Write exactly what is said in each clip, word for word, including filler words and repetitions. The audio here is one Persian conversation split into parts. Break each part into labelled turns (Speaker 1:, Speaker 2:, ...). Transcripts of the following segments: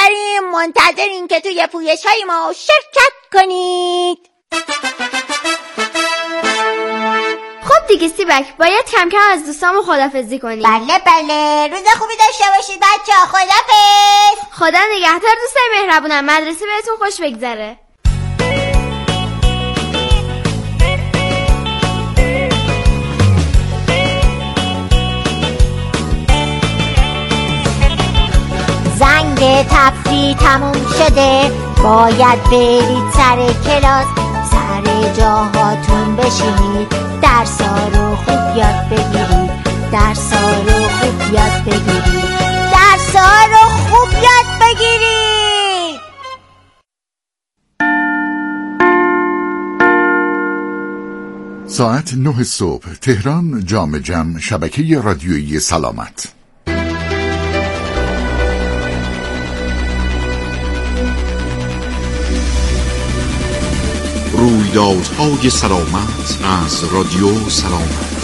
Speaker 1: داریم منتظرین که توی پویش های ما شرکت کنید.
Speaker 2: خب دیگه سیبک، باید کم کم از دوستامون خدافظی کنیم.
Speaker 1: بله بله، روز خوبی داشته باشید بچه ها. خدافظ.
Speaker 2: خدا نگهدار دوستای مهربونم. مدرسه بهتون خوش بگذره.
Speaker 1: زنگ تفریح تموم شده، باید برید سر کلاس. سر جاهاتون بشینید، درسا رو خوب یاد بگیرید. درسا رو خوب یاد بگیرید. درسا رو خوب یاد بگیرید.
Speaker 3: ساعت نه صبح، تهران، جام جم، شبکه رادیویی سلامت.
Speaker 4: رویدادهای سلامت از رادیو سلامت.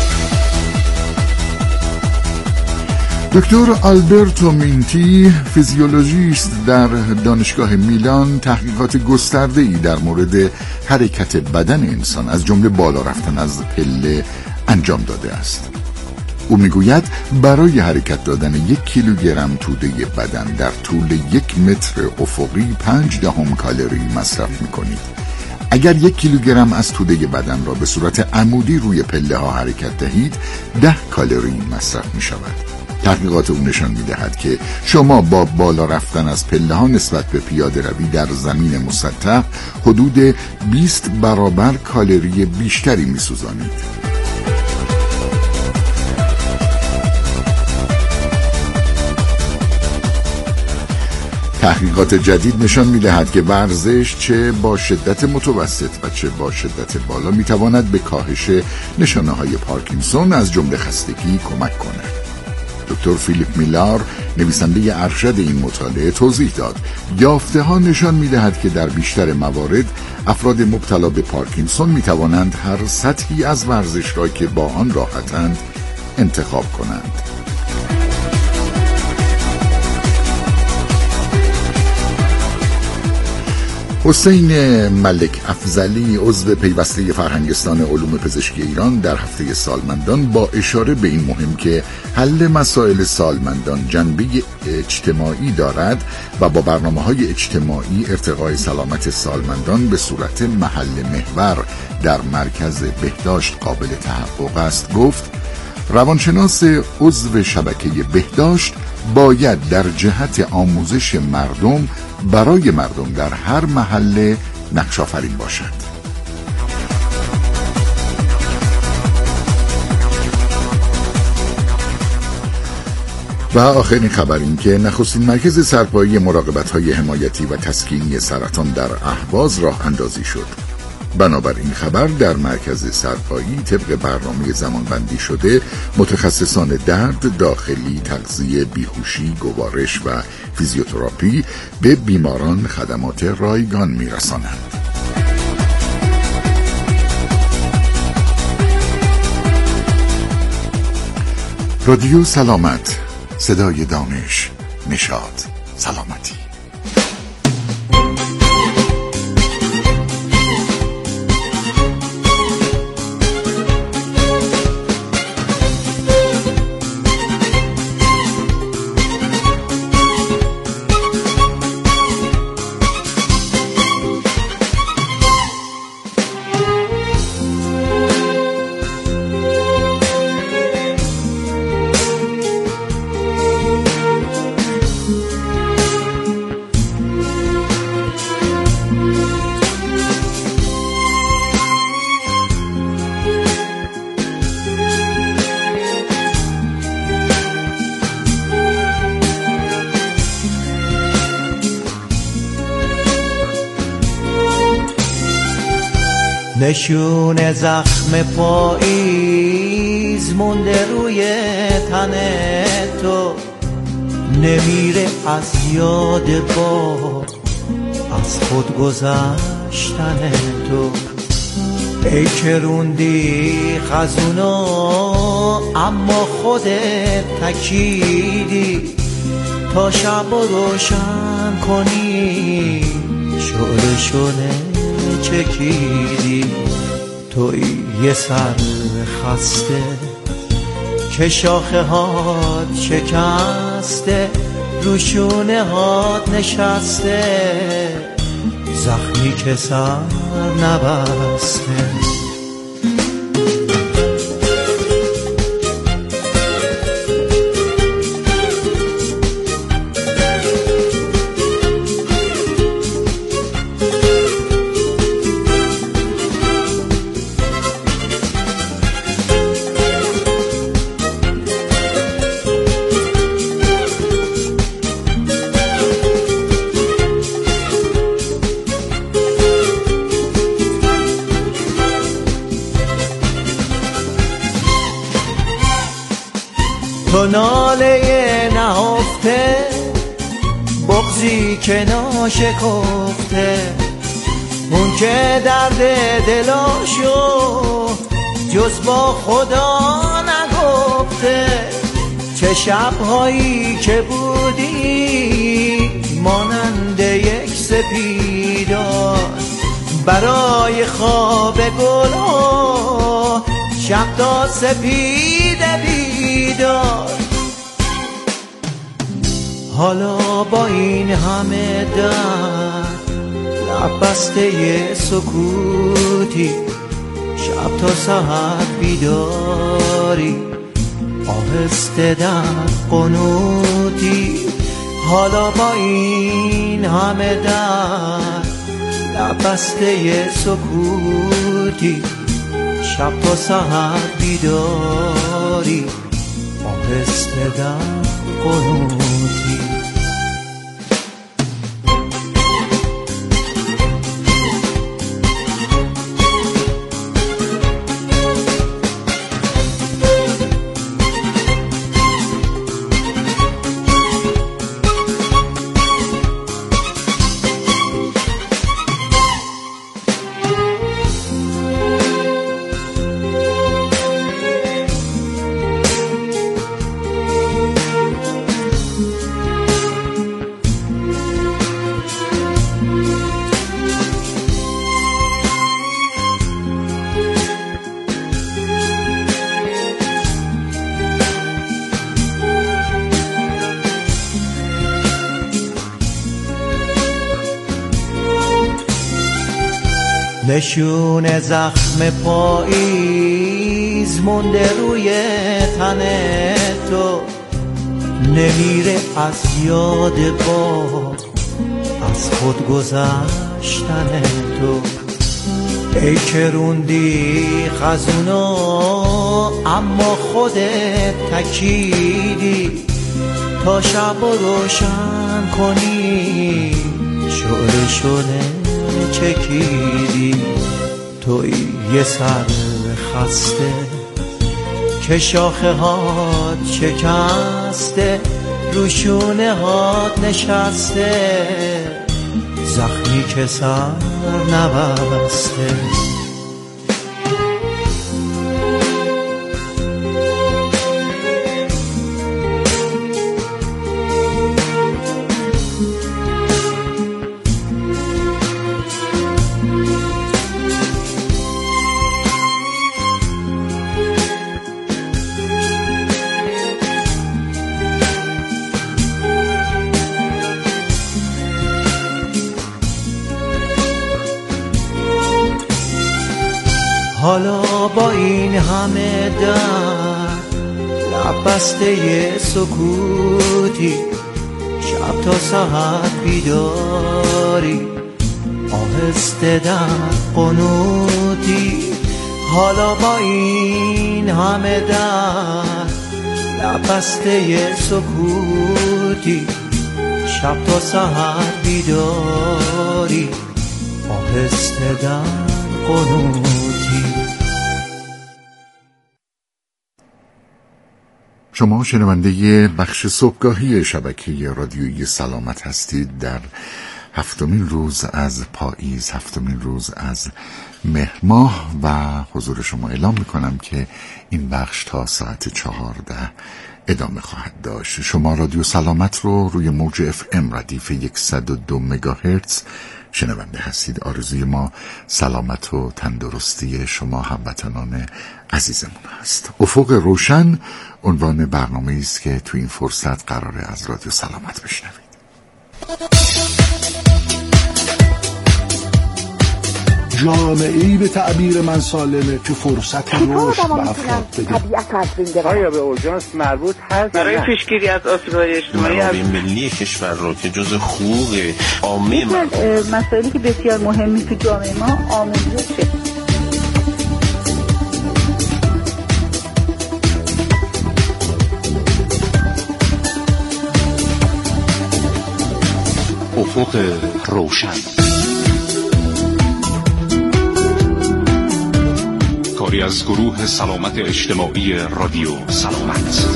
Speaker 3: دکتر آلبرتو مینتی، فیزیولوژیست در دانشگاه میلان، تحقیقات گسترده‌ای در مورد حرکت بدن انسان از جمله بالا رفتن از پله انجام داده است. او میگوید برای حرکت دادن یک کیلوگرم توده بدن در طول یک متر افقی پنج دهم کالری مصرف میکنید. اگر یک کیلوگرم از توده بدن را به صورت عمودی روی پله ها حرکت دهید، ده کالری مصرف می شود. تحقیقات او نشان می دهد که شما با بالا رفتن از پله ها نسبت به پیاده روی در زمین مسطح حدود بیست برابر کالری بیشتری می سوزانید. تحقیقات جدید نشان می‌دهد که ورزش چه با شدت متوسط و چه با شدت بالا می‌تواند به کاهش نشانه‌های پارکینسون از جمله خستگی کمک کند. دکتر فیلیپ میلار، نویسنده ارشد این مطالعه، توضیح داد یافته‌ها نشان می‌دهد که در بیشتر موارد افراد مبتلا به پارکینسون می‌توانند هر سطحی از ورزش را که با آن راحتند انتخاب کنند. حسین ملک افضلی، عضو پیوسته فرهنگستان علوم پزشکی ایران، در هفته سالمندان با اشاره به این مهم که حل مسائل سالمندان جنبه اجتماعی دارد و با برنامه‌های اجتماعی ارتقای سلامت سالمندان به صورت محل محور در مرکز بهداشت قابل تحقق است، گفت روانشناس عضو شبکه بهداشت باید در جهت آموزش مردم برای مردم در هر محله نقش آفرین باشد. و آخرین خبر این که نخستین مرکز سرپایی مراقبت‌های حمایتی و تسکینی سرطان در اهواز راه اندازی شد. بنابراین خبر در مرکز سرپایی طبق برنامه زمانبندی شده متخصصان درد داخلی، تغذیه، بیهوشی، گوارش و فیزیوتراپی به بیماران خدمات رایگان می‌رسانند. رادیو سلامت، صدای دانش، نشاط، سلامتی.
Speaker 5: نشون زخم پاییز مونده روی تن تو، نمیره از یاد با از خود گذشتن تو. ای که روندی خزونا اما خودت تکیدی، تا شب و روشن کنی، شعله شونه چکیدی. توی یه سر خسته که شاخه هات شکسته، روشونه هات نشسته، زخمی که سر نبسته. تو ناله نهفته، بغضی که ناشکفته، اون که درد دلاشو جز با خدا نگفته. چه شبهایی که بودی مانند یک سپیدار، برای خواب گلها شب تا سپید بیدار. حالا با این همه درد، لب بسته ی سکوتی، شب تا سحر بیداری، آهسته در قنوتی. حالا با این همه درد، لب بسته ی سکوتی، شب تا سحر بیداری، آهسته در قنوتی. نشون زخم پاییز مونده روی تن تو، نمیره از یاد با از خود گذشتن تو. ای که روندی خزونو اما خودت تکیدی، تا شب و روشن کنی، شعله شونه چکیدی. توی یه سر خسته که شاخه هات شکسته، روشونه هات نشسته، زخمی که سر نبسته. حالا با این همه درد، لب بسته ی سکوتی، شب تا سحر بیداری، آهسته در قنوتی. حالا با این همه درد، لب بسته ی سکوتی، شب تا سحر بیداری، آهسته در قنوتی.
Speaker 3: شما شنونده بخش صبحگاهی شبکه رادیویی سلامت هستید. در هفتمین روز از پاییز، هفتمین روز از مهر ماه، و حضور شما اعلام میکنم که این بخش تا ساعت چهارده ادامه خواهد داشت. شما رادیو سلامت رو روی موج اف ام ردیف صد و دو مگاهرتز شنونده هستید. آرزوی ما سلامت و تندرستی شما هموطنان عزیزمون هست. افق روشن عنوان برنامه است که تو این فرصت قراره از رادیو سلامت بشنوید.
Speaker 6: جامعه‌ای به تعبیر من سالمه که فرصت رشد به افراد بده.
Speaker 7: آیا به اورژانس مربوط هست برای پیشگیری از آسیب‌های اجتماعی
Speaker 8: منابع ملی کشور رو که جز حقوق عامه
Speaker 9: من مسائلی که بسیار مهمی تو جامعه ما آموزشه.
Speaker 4: افق روشن، کاری از گروه سلامت اجتماعی رادیو سلامت.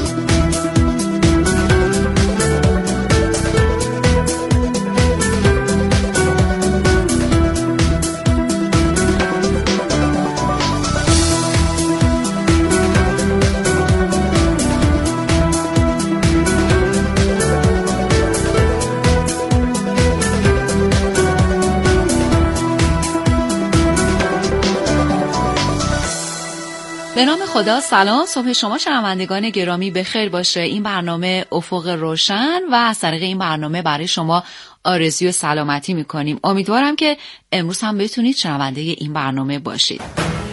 Speaker 10: به نام خدا. سلام، صبح شما شنوندگان گرامی بخیر باشه. این برنامه افق روشن و از طریق این برنامه برای شما آرزوی سلامتی میکنیم. امیدوارم که امروز هم بتونید شنونده این برنامه باشید.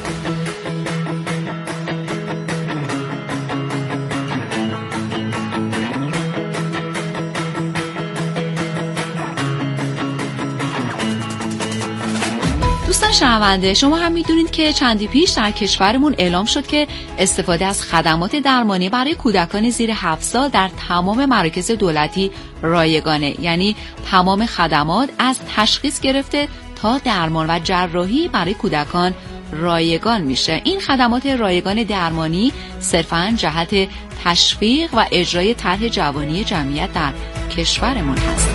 Speaker 10: دوستان شنونده، شما هم میدونید که چندی پیش در کشورمون اعلام شد که استفاده از خدمات درمانی برای کودکان زیر هفت سال در تمام مراکز دولتی رایگانه. یعنی تمام خدمات از تشخیص گرفته تا درمان و جراحی برای کودکان رایگان میشه. این خدمات رایگان درمانی صرفاً جهت تشویق و اجرای طرح جوانی جمعیت در کشورمون هست.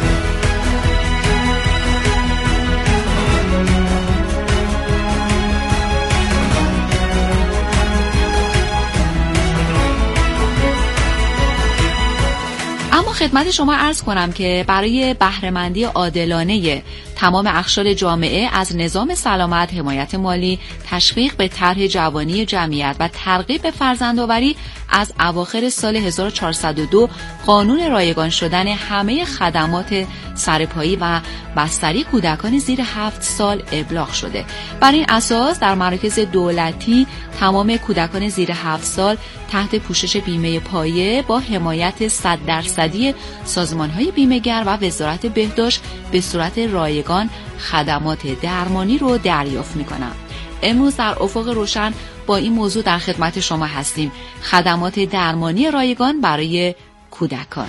Speaker 10: خدمت شما عرض کنم که برای بهره‌مندی عادلانه تمام اقشار جامعه از نظام سلامت، حمایت مالی، تشویق به طرح جوانی جمعیت و ترغیب به فرزندآوری از اواخر سال هزار و چهارصد و دو قانون رایگان شدن همه خدمات سرپایی و بستری کودکان زیر هفت سال ابلاغ شده. بر این اساس در مراکز دولتی تمام کودکان زیر هفت سال تحت پوشش بیمه پایه با حمایت صد درصدی سازمان‌های بیمه‌گر و وزارت بهداشت به صورت رایگان خدمات درمانی رو دریافت می‌کنند. امروز در افق روشن با این موضوع در خدمت شما هستیم. خدمات درمانی رایگان برای کودکان.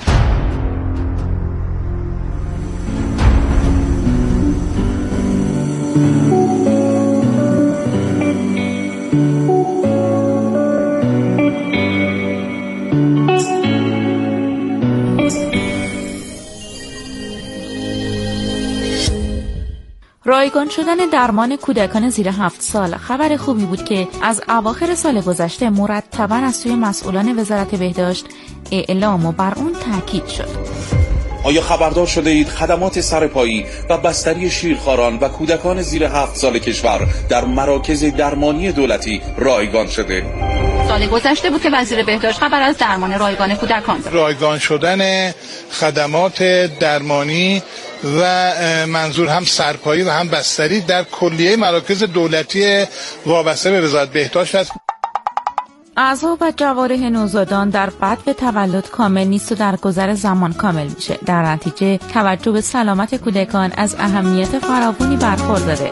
Speaker 11: رایگان شدن درمان کودکان زیر هفت سال خبر خوبی بود که از اواخر سال گذشته مرتباً از سوی مسئولان وزارت بهداشت اعلام و بر اون تاکید شد.
Speaker 12: آیا خبردار شده اید خدمات سرپایی و بستری شیرخواران و کودکان زیر هفت سال کشور در مراکز درمانی دولتی رایگان شده؟
Speaker 13: سال گذشته بود که وزیر بهداشت خبر از درمان رایگان کودکان داد.
Speaker 14: رایگان شدن خدمات درمانی و منظور هم سرپایی و هم بستری در کلیه مراکز دولتی وابسته به وزارت بهداشت است.
Speaker 11: اعضا و جوارح نوزادان در بعد به تولد کامل نیست و در گذر زمان کامل میشه. در نتیجه توجه به سلامت کودکان از اهمیت فراوانی برخورداره.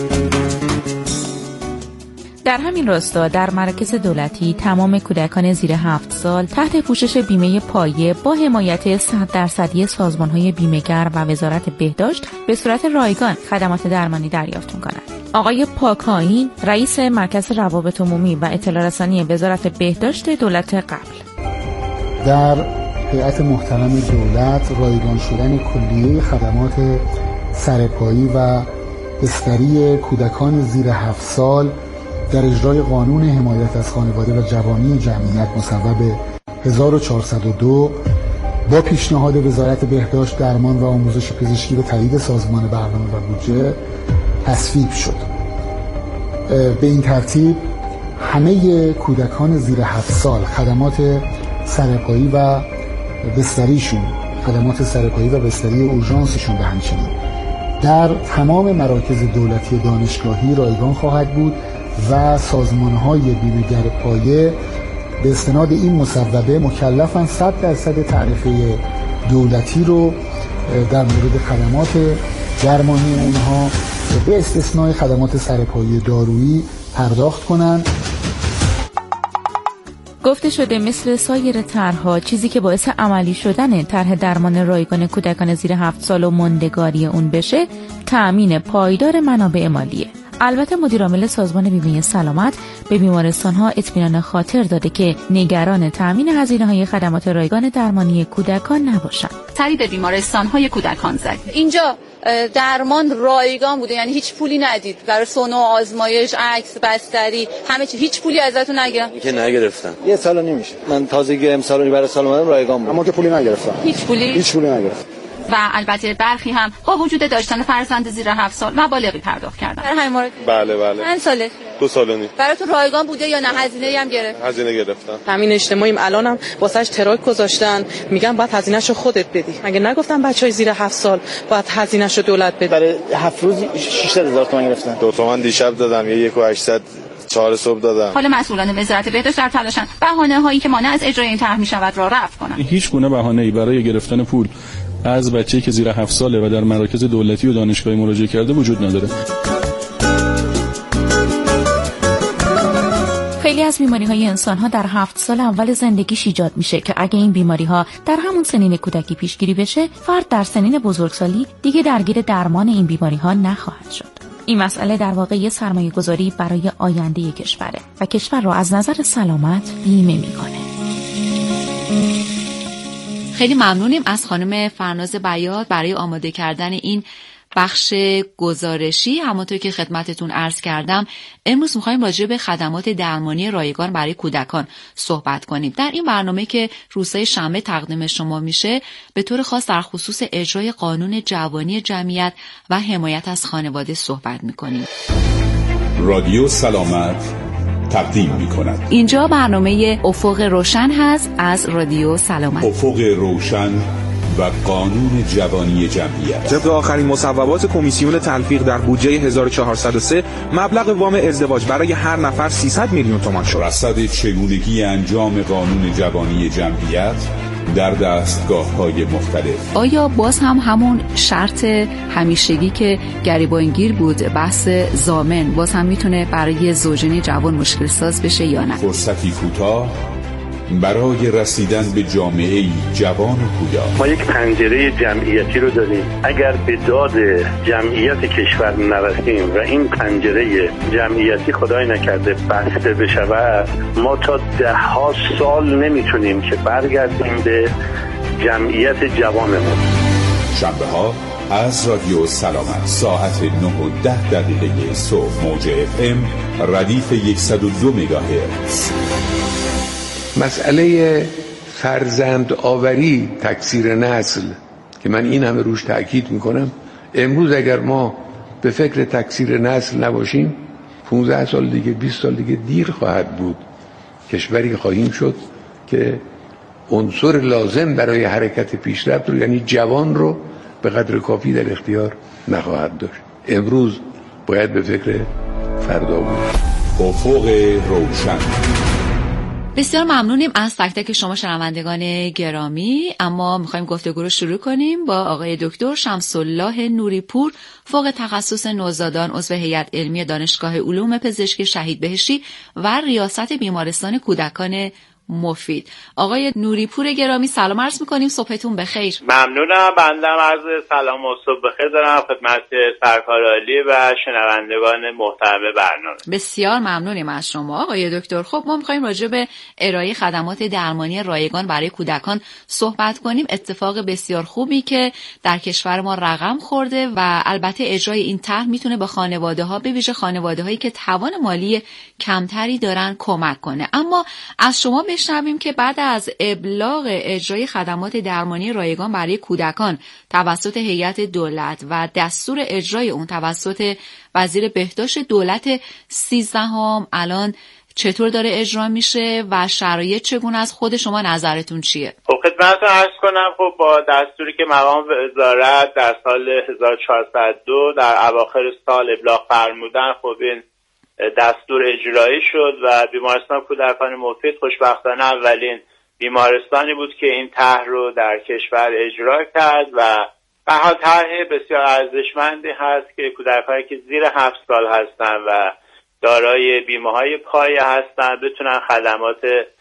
Speaker 11: در همین راستا در مراکز دولتی تمام کودکان زیر هفت سال تحت پوشش بیمه پایه با حمایت صد درصدی سازمان‌های بیمه‌گر و وزارت بهداشت به صورت رایگان خدمات درمانی دریافت می‌کنند. آقای پاکاین، رئیس مرکز روابط عمومی و اطلاع رسانی وزارت بهداشت دولت قبل،
Speaker 15: در هیئت محترم دولت رایگان شدن کلیه خدمات سرپایی و بستری کودکان زیر هفت سال در اجرای قانون حمایت از خانواده و جوانی جمعیت مصوب هزار و چهارصد و دو با پیشنهاد وزارت بهداشت، درمان و آموزش پزشکی و تایید سازمان برنامه و بودجه تصویب شد. به این ترتیب همه کودکان زیر هفت سال خدمات سرپایی و بستریشون خدمات سرپایی و بستری اورژانسشون به همچنین در تمام مراکز دولتی دانشگاهی رایگان خواهد بود و سازمان‌های بیمه‌گر پایه به استناد این مصوبه مکلفن صد درصد تعرفه دولتی رو در مورد خدمات درمانی اونها به استثنای خدمات سرپایی دارویی پرداخت کنند.
Speaker 11: گفته شده مثل سایر طرح‌ها چیزی که باعث عملی شدن طرح درمان رایگان کودکان زیر هفت سال و ماندگاری اون بشه، تأمین پایدار منابع مالیه. البته مدیرعامل سازمان بیمه سلامت به بیمارستان‌ها اطمینان خاطر داده که نگران تأمین هزینه‌های خدمات رایگان درمانی کودکان نباشند.
Speaker 13: سری به بیمارستان‌های کودکان زد.
Speaker 16: اینجا درمان رایگان بوده، یعنی هیچ پولی ندید برای سونو، آزمایش، عکس، بستری، همه چی، هیچ پولی ازتون نگیرن.
Speaker 17: که نگرفتم. یه سال نمیشه. من تازگی امسال برای سال اومدم رایگان بود.
Speaker 15: اما که پولی نگرفتم.
Speaker 16: هیچ پولی؟
Speaker 15: هیچ پولی نگرفتم.
Speaker 13: و البته برخی هم با وجود داشتن فرزند زیر هفت سال مبالغی پرداخت کردن.
Speaker 16: در همین مورد؟
Speaker 18: بله بله.
Speaker 16: چند ساله؟
Speaker 18: دو سال و نیم.
Speaker 16: براتون رایگان بوده یا نه هزینه‌ای هم گرفت؟
Speaker 18: هزینه گرفتم.
Speaker 19: تامین اجتماعیم الانم واسش تراک گذاشتن، میگن باید هزینه‌شو خودت بدی. مگه نگفتم بچهای زیر هفت سال باید هزینه‌شو دولت بده؟
Speaker 17: برای هفت روز ششصد هزار تومان گرفتن.
Speaker 18: دو تومن دیشب دادم، یه یک و هشتصد چهار صبح دادم.
Speaker 13: حالا مسئولان وزارت بهداشت در تلاشن بهانه‌هایی که مانع از اجرای این طرح می‌شود را رفع کنند.
Speaker 20: هیچ گونه بهانه‌ای برای گرفتن پول از بچه‌ای که زیر هفت ساله و در مراکز دولتی و دانشگاهی مراجعه کرده وجود نداره.
Speaker 11: خیلی از بیماری‌های انسان‌ها در هفت سال اول زندگیش ایجاد میشه که اگه این بیماری‌ها در همون سنین کودکی پیشگیری بشه، فرد در سنین بزرگسالی دیگه درگیر درمان این بیماری‌ها نخواهد شد. این مسئله در واقع یه سرمایه‌گذاری برای آینده کشوره و کشور رو از نظر سلامت بیمه میکنه.
Speaker 10: خیلی ممنونیم از خانم فرناز بیات برای آماده کردن این بخش گزارشی. همونطور که خدمتتون عرض کردم امروز می‌خوایم راجع به خدمات درمانی رایگان برای کودکان صحبت کنیم. در این برنامه که روزهای شنبه تقدیم شما میشه به طور خاص در خصوص اجرای قانون جوانی جمعیت و حمایت از خانواده صحبت می‌کنیم.
Speaker 4: رادیو سلامت تقدیم می‌کند.
Speaker 10: اینجا برنامه افق روشن هست از رادیو سلامت.
Speaker 4: افق روشن و قانون جوانی جمعیت.
Speaker 21: طبق آخرین مصوبات کمیسیون تلفیق در بودجه هزار و چهارصد و سه مبلغ وام ازدواج برای هر نفر سیصد میلیون تومان شد.
Speaker 4: رصد چگونگی انجام قانون جوانی جمعیت در دستگاه‌های مختلف.
Speaker 10: آیا باز هم همون شرط همیشگی که گریبانگیر بود، بحث ضامن، باز هم میتونه برای زوجین جوان مشکل ساز بشه یا نه؟
Speaker 4: فرصتی کوتاه برای رسیدن به جامعه‌ای جوان و پویا.
Speaker 22: ما یک پنجره جمعیتی رو داریم. اگر به داد جمعیت کشور نرسیم و این پنجره جمعیتی خدای نکرده بسته بشود، ما تا ده ها سال نمیتونیم که برگردیم به جمعیت جوانمون.
Speaker 4: شنبه ها از رادیو سلامت ساعت نه و ده دقیقه صبح، موج اف ام ردیف صد و دو مگاهرتز.
Speaker 23: مسئله فرزند آوری، تکثیر نسل که من این همه روش تأکید میکنم، امروز اگر ما به فکر تکثیر نسل نباشیم پونزده سال دیگه، بیست سال دیگه دیر خواهد بود. کشوری خواهیم شد که عنصر لازم برای حرکت پیشرفت رو، یعنی جوان رو، به قدر کافی در اختیار نخواهد داشت. امروز باید به فکر فردا بود.
Speaker 4: افق روشن.
Speaker 10: بسیار ممنونیم از تک تک شما شنوندگان گرامی. اما میخوایم گفتگو رو شروع کنیم با آقای دکتر شمس‌الله نوری‌پور، فوق تخصص نوزادان، عضو هیئت علمی دانشگاه علوم پزشکی شهید بهشتی و ریاست بیمارستان کودکان مفید. آقای نوری‌پور گرامی سلام عرض میکنیم، صبحتون بخیر.
Speaker 7: ممنونم. بندم عرض سلام و صبح بخیر دارم خدمت سرکار عالی و شنوندگان محترم برنامه.
Speaker 10: بسیار ممنونیم از شما آقای دکتر. خب ما میخوایم راجع به ارائه خدمات درمانی رایگان برای کودکان صحبت کنیم. اتفاق بسیار خوبی که در کشور ما رقم خورده و البته اجرای این طرح میتونه به خانواده‌ها، به ویژه خانواده‌هایی که توان مالی کمتری دارن، کمک کنه. اما از شما بشنویم که بعد از ابلاغ اجرای خدمات درمانی رایگان برای کودکان توسط هیئت دولت و دستور اجرای اون توسط وزیر بهداشت دولت سیزدهم الان چطور داره اجرا میشه و شرایط چگونه از خود شما نظرتون چیه؟
Speaker 7: خب خدمتتون عرض کنم خب با دستوری که مقام وزارت در سال هزار و چهارصد و دو در اواخر سال ابلاغ فرمودن، خب این دستور اجرایی شد و بیمارستان کودکان مفید خوشبختانه اولین بیمارستانی بود که این طرح رو در کشور اجرا کرد و به هر حال طرح بسیار ارزشمندی هست که کودکانی که زیر هفت سال هستن و دارای بیمه‌های پایه هستن بتونن خدمات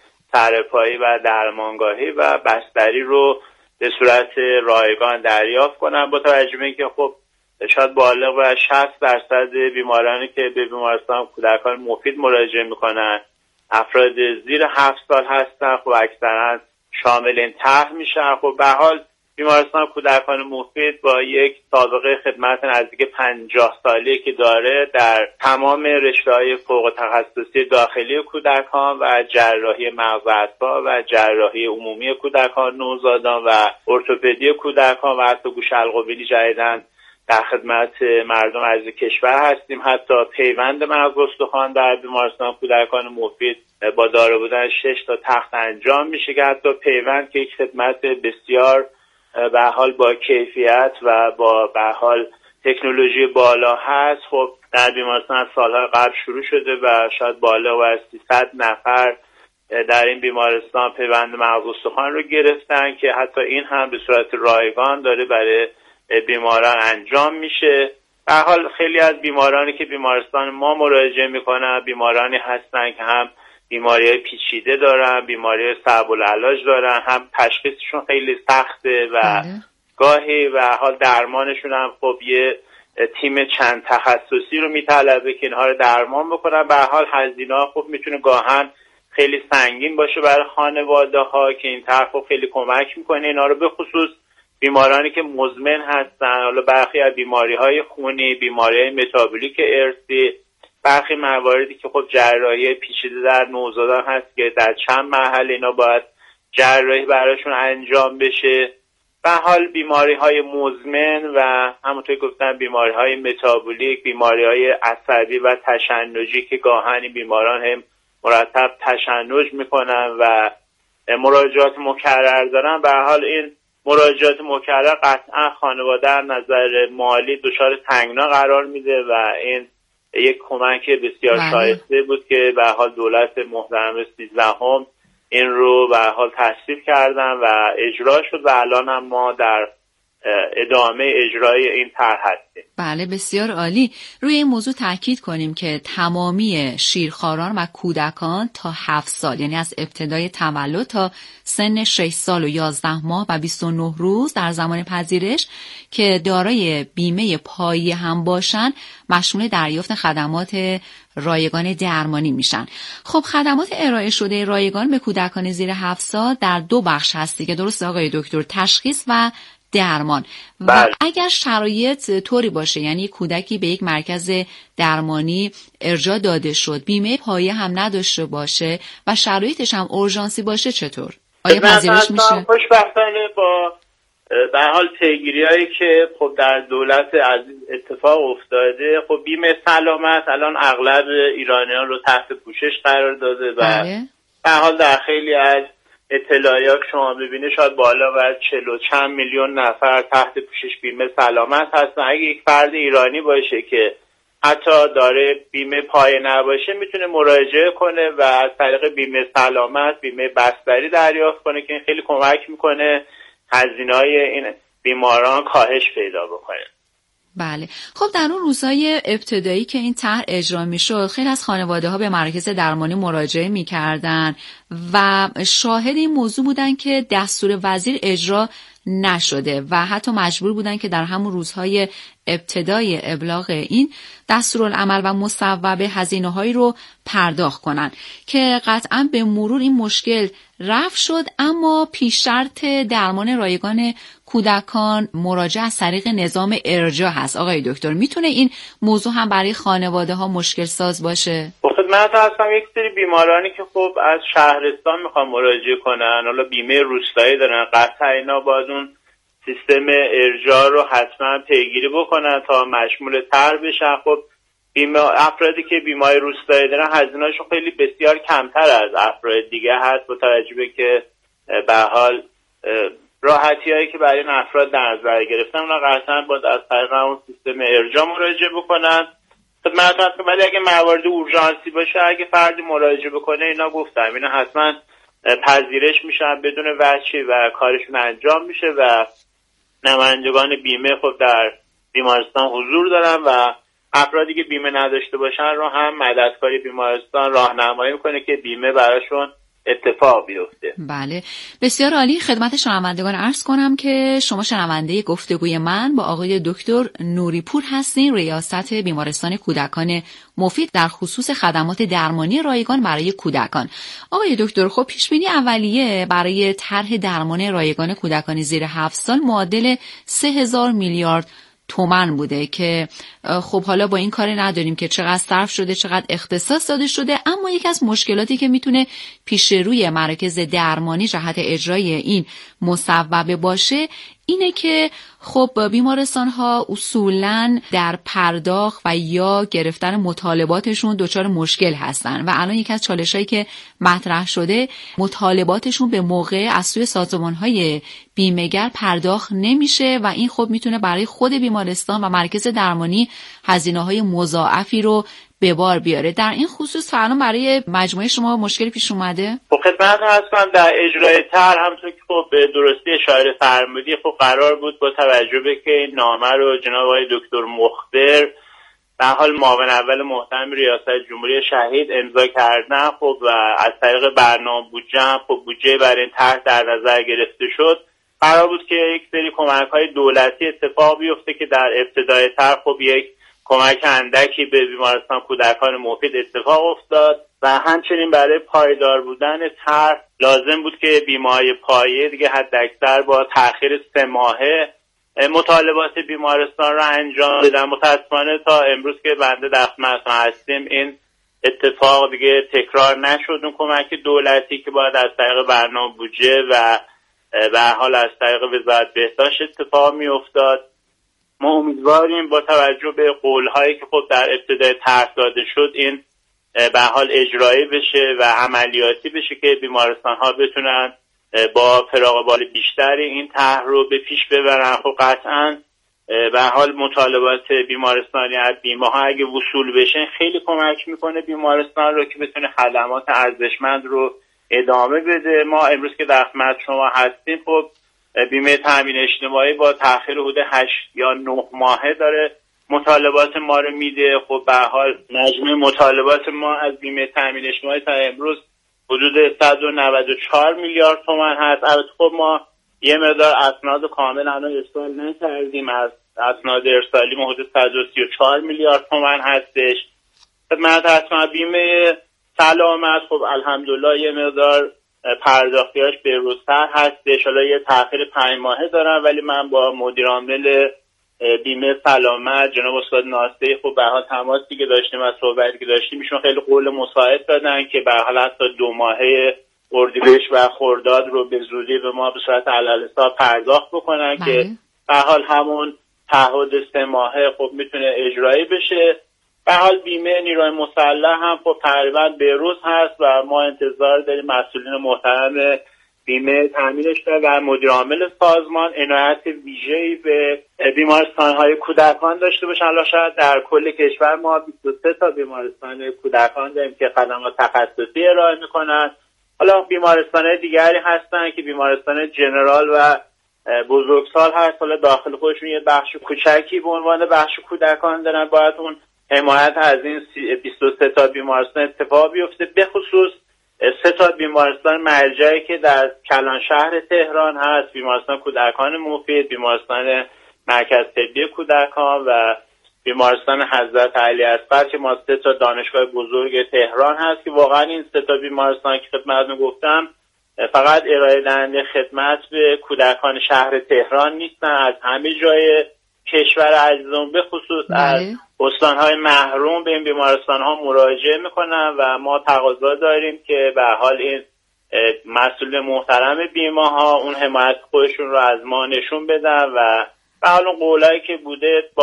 Speaker 7: سرپایی و درمانگاهی و بستری رو به صورت رایگان دریافت کنن، با توجه به اینکه خب شاید بالغ بر شصت درصد بیمارانی که به بیمارستان کودکان مفید مراجعه میکنن افراد زیر هفت سال هستن، خب اکثرا شامل این طرح میشن. خب به هر حال بیمارستان کودکان مفید با یک سابقه خدمت نزدیک پنجاه سالی که داره در تمام رشته‌های فوق تخصصی داخلی کودکان و جراحی مغز اعصاب و جراحی عمومی کودکان نوزادان و ارتوپدی کودکان و حتی گوش حلق و بینی جدیداً در خدمت مردم عزیز کشور هستیم. حتی پیوند مغز استخوان در بیمارستان کودکان مفید با دارا بودن شش تا تخت انجام میشه که حتی پیوند که یک خدمت بسیار به حال با کیفیت و با به حال تکنولوژی بالا هست، خب در بیمارستان سالهای قبل شروع شده و شاید بالا و سیصد نفر در این بیمارستان پیوند مغز استخوان رو گرفتن که حتی این هم به صورت رایگان داره برای بیماران انجام میشه. به هر حال خیلی از بیمارانی که بیمارستان ما مراجعه میکنن بیمارانی هستن که هم بیماری‌های پیچیده دارن، بیماری صعب العلاج دارن، هم تشخیصشون خیلی سخته و گاهی و حال درمانشون هم خب یه تیم چند تخصصی رو میطلبه که اینها رو درمان بکنن. به هر حال هزینه‌ها خب میتونه گاهن خیلی سنگین باشه برای خانواده‌ها که این طرف خیلی کمک میکنه اینا رو، به خصوص بیمارانی که مزمن هستن، حالا برخی از بیماری‌های خونی، بیماری‌های متابولیک ارثی، برخی مواردی که خب جراحی پیچیده در نوزادان هست که در چند مرحله اینا باید جراحی براشون انجام بشه. به حال بیماری‌های مزمن و همونطور گفتم بیماری‌های متابولیک، بیماری‌های عصبی و تشنجی که گاهن بیماران هم مرتب تشنج میکنن و مراجعات مکرر دارن. به حال این مراجعات مکرر قطعا خانواده در نظر مالی دچار تنگنا قرار میده و این یک کمک بسیار شایسته بود که به حال دولت محترم سیزدهم این رو به حال تصویب کردن و اجرا شد و الان هم ما در ادامه اجرای این طرح هستیم.
Speaker 10: بله بسیار عالی. روی این موضوع تاکید کنیم که تمامی شیرخواران و کودکان تا هفت سال، یعنی از ابتدای تولد تا سن شش سال و یازده ماه و بیست و نه روز در زمان پذیرش که دارای بیمه پایه هم باشن مشمول دریافت خدمات رایگان درمانی میشن. خب خدمات ارائه شده رایگان به کودکان زیر هفت سال در دو بخش هست دیگه، درست آقای دکتر؟ تشخیص و درمان. و بله. اگر شرایط طوری باشه، یعنی کودکی به یک مرکز درمانی ارجاع داده شد، بیمه پایه هم نداشته باشه و شرایطش هم اورژانسی باشه، چطور؟ آیا پذیرش میشه؟
Speaker 7: خوشبختانه با به حال پیگیری‌هایی که خب در دولت عزیز اتفاق افتاده، خب بیمه سلامت الان اغلب ایرانیان رو تحت پوشش قرار داده و بله. به حال در خیلی از اطلاعات شما ببینید شاید بالا بر چهل و چند میلیون نفر تحت پوشش بیمه سلامت هستن. اگه یک فرد ایرانی باشه که حتی داره بیمه پایه نباشه میتونه مراجعه کنه و از طریق بیمه سلامت بیمه بستری دریافت کنه که این خیلی کمک میکنه هزینه‌های این بیماران کاهش پیدا بکنه.
Speaker 10: بله. خب در اون روزهای ابتدایی که این طرح اجرا میشد خیلی از خانواده ها به مراکز درمانی مراجعه میکردن و شاهد این موضوع بودن که دستور وزیر اجرا نشده و حتی مجبور بودن که در همون روزهای ابتدای ابلاغ این دستورالعمل و مصوبه هزینه‌هایی رو پرداخت کنن که قطعا به مرور این مشکل رفع شد، اما پیش شرط درمان رایگان کودکان مراجعه از طریق نظام ارجاع هست. آقای دکتر میتونه این موضوع هم برای خانواده ها مشکل ساز باشه؟
Speaker 7: خدمت خدمت هستم. یک سری بیمارانی که خب از شهرستان میخوان مراجعه کنن، حالا بیمه روستایی دارن، قطعا اینا باید اون سیستم ارجاع رو حتما پیگیری بکنن تا مشمول تر بشن. خب بیمه افرادی که بیماری روستایی دارن هزینه‌شون خیلی بسیار کمتر از افراد دیگه هست، با توجه به که به حال راحتی‌هایی که برای این افراد در نظر گرفتن، اونا قطعا باید از طریق اون سیستم ارجاع مراجعه بکنن. خدمت هستم. ولی اگه موارد اورژانسی باشه، اگه فردی مراجعه بکنه، اینا گفتم اینا حتما پذیرش میشن بدون وجهی و کارشون انجام میشه و نمایندگان بیمه خب در بیمارستان حضور دارن و افرادی که بیمه نداشته باشن رو هم مددکاری بیمارستان راهنمایی میکنه که بیمه براشون اتفاق بیفته.
Speaker 10: بله، بسیار عالی. خدمت شنوندگان عرض کنم که شما شنونده گفتگوی من با آقای دکتر نوریپور هستین، ریاست بیمارستان کودکان مفید در خصوص خدمات درمانی رایگان برای کودکان. آقای دکتر، خب پیش بینی اولیه برای طرح درمان رایگان کودکان زیر هفت سال معادل سه هزار میلیارد تومان بوده که خب حالا با این کاری نداریم که چقدر صرف شده، چقدر اختصاص داده شده، اما یکی از مشکلاتی که میتونه پیش روی مراکز درمانی جهت اجرای این مصوبه باشه اینه که خب بیمارستان ها اصولاً در پرداخت و یا گرفتن مطالباتشون دچار مشکل هستن و الان یکی از چالشایی که مطرح شده مطالباتشون به موقع از سوی سازمان‌های بیمه‌گر پرداخت نمیشه و این خب میتونه برای خود بیمارستان و مرکز درمانی هزینه‌های مضاعفی رو به بار بیاره. در این خصوص الان برای مجموعه شما مشکلی پیش اومده؟
Speaker 7: خب خدمت هستم. در اجرای طرح همونطور که خب به درستی اشاره فرمودی، خب قرار بود با توجه به که این نامه رو جناب آقای دکتر مخبر در حال معاون اول محترم ریاست جمهوری شهید امضا کردن، خب و از طریق برنامه بودجه هم خب بودجه برای این طرح در نظر گرفته شد. قرار بود که یک سری کمک‌های دولتی اتفاق بیفته که در ابتدای طرح خب یک کمک اندکی به بیمارستان کودکان مفید اتفاق افتاد و همچنین برای پایدار بودن طرح لازم بود که بیمه‌های پایه دیگه حداکثر با تأخیر سه ماهه مطالبات بیمارستان را انجام بدن. متأسفانه تا امروز که بنده در خدمتتون هستیم این اتفاق دیگه تکرار نشد. اون کمک دولتی که باید از طریق برنامه بودجه و به هر حال از طریق وزارت بهداشت اتفاق می افتاد. ما امیدواریم با توجه به قول‌هایی که خب در ابتدای طرح داده شد این به هر حال اجرایی بشه و عملیاتی بشه که بیمارستان‌ها بتونن با فراغ بال بیشتری این طرح رو به پیش ببرن. خب قطعاً به هر حال مطالبات بیمارستانی از بیمه‌ها اگه وصول بشه خیلی کمک میکنه بیمارستان رو که بتونه خدمات ارزشمند رو ادامه بده. ما امروز که در خدمت شما هستیم خب بیمه تامین اجتماعی با تأخیر حدود هشت یا نه ماهه داره مطالبات ما رو میده. خب به هر حال مجموع مطالبات ما از بیمه تامین اجتماعی تا امروز حدود صد و نود و چهار میلیارد تومان هست. البته خب ما یه مقدار اسناد کامل الان ارسال نکردیم، از اسناد ارسالی ما حدود صد و سی و چهار میلیارد تومان هستش. خدمت هستم. بیمه سلامت خب الحمدلله یه مقدار پرداختیاش به‌روزتر هستش، حالا یه تأخیر پنج ماهه دارن، ولی من با مدیر عامل بیمه سلامت جناب استاد ناصری خب به حال تماسی که داشتیم و صحبتی که داشتیم ایشون خیلی قول مساعد دادن که به حال حتی دو ماهه اردیبهشت و خرداد رو به زودی به ما به صورت علالحساب پرداخت بکنن که به حال همون تعهد سه ماهه خب میتونه اجرایی بشه. به حال بیمه نیروی مسلح هم خب تقریبا به روز هست و ما انتظار داریم مسئولین محترم بیمه تامین اجتماعی و مدیر عامل سازمان عنایت ویژه‌ای به بیمارستان‌های کودکان داشته باشن. حالا شاید در کل کشور ما بیست و سه تا بیمارستان کودکان داریم که خدمات تخصصی ارائه می‌کنن. حالا بیمارستان‌های دیگری هستن که بیمارستان جنرال و بزرگسال هست، حالا داخل خودشون یه بخش کوچکی به عنوان بخش کودکان دارن. باید اون حمایت از این بیست و سه تا بیمارستان اتفاق بیفته، به خصوص سه تا بیمارستان مرجعی که در کلان شهر تهران هست، بیمارستان کودکان مفید، بیمارستان مرکز طبی کودکان و بیمارستان حضرت علی اصغر که ما سه تا دانشگاه بزرگ تهران هست که واقعا این سه تا بیمارستان که خدمتتون گفتم فقط ارائه دهنده خدمت به کودکان شهر تهران نیستن، از همه جای کشور عزیزمون به خصوص از استانهای محروم به این بیمارستانها مراجعه میکنن و ما تقاضا داریم که به حال این مسئول محترم بیماها اون حمایت خودشون رو از ما نشون بدن و به حال اون قولایی که بوده با